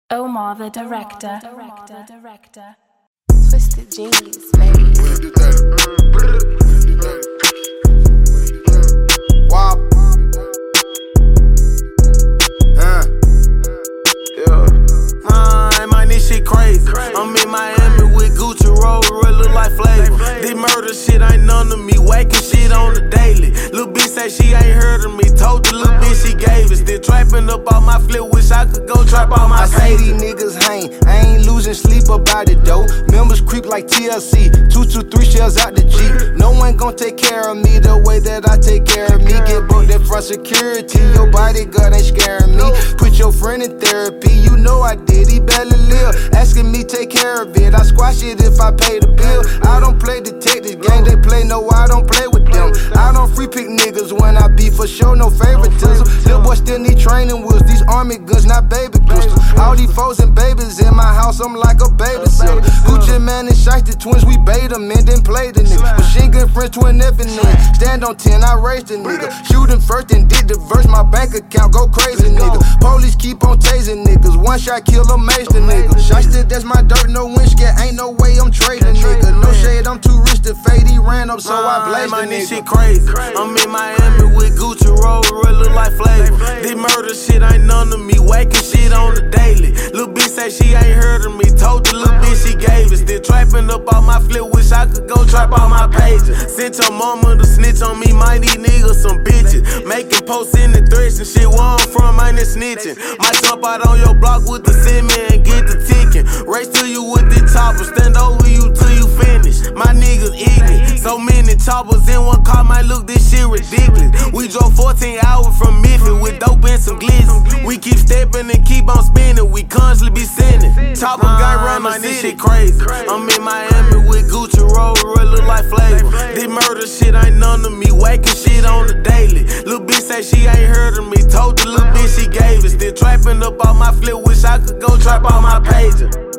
Omar the director. Twisted Genius, baby. Wow. Man, this shit crazy. I'm in Miami with Gucci Roll, look like Flavor. This murder shit ain't none of me, whacking shit on the daily. Lil' bitch say she ain't heard of me, told the lil' bitch she gave it. Still trapping up all my flip, wish I could go trap all my I say these niggas hang, I ain't losing sleep about it though. Members creep like TLC, 223 shells out the Jeep. No one gon' take care of me the way that I take care of me. Get booked in front security, your bodyguard ain't scaring me. Put your friend in therapy, you know I did, he barely live. Asking me take care of it, I squash it if I pay the bill. I don't play detective game, they play, no I don't play with them. I don't free pick niggas when I be for sure, no favoritism. Lil' boy still need training wheels, these army guns, not baby pistols. All these foes and babies in my house, I'm like a babysitter. Gucci Man and Shiesty twins, we bait them and then play the nigga. Machine gun French twin F and then stand on 10, I raised the nigga. Shoot him first and did the verse, my bank account go crazy nigga. Police keep on tasing niggas, one shot kill a mace the nigga. Shiesty, that's my dirt, no winch get, ain't no way I'm trading nigga. No shade, I'm too rich to fade, he ran up so I blazed the nigga. This shit crazy. I'm in Miami with Gucci Roll, look like Flavor. This murder shit ain't none of me, whacking shit on the daily. Lil' bitch say she ain't heard of me, told the lil' bitch she gave it. Still trapping up all my flip, wish I could go trap all my pages. Sent your mama to snitch on me, might these niggas some bitches. Making posts in the threats and shit, where I'm from, I ain't snitching. Might jump out on your block with the cement and get the ticking. Race to you with the chopper, stand over you till you finish. My niggas eating, so many choppers in one car, might look this shit ridiculous. We drove 14 hours from Memphis with dope and some glizzes. We keep stepping and keep on spinning, we constantly be sending. Chopper got run my this shit crazy. I'm in Miami with Gucci Roll, look like Flavor. This murder shit ain't none of me, whacking shit on the daily. Lil' bitch say she ain't heard of me, told the lil' bitch she gave it. Still trapping up all my flip, wish I could go trap all my pages.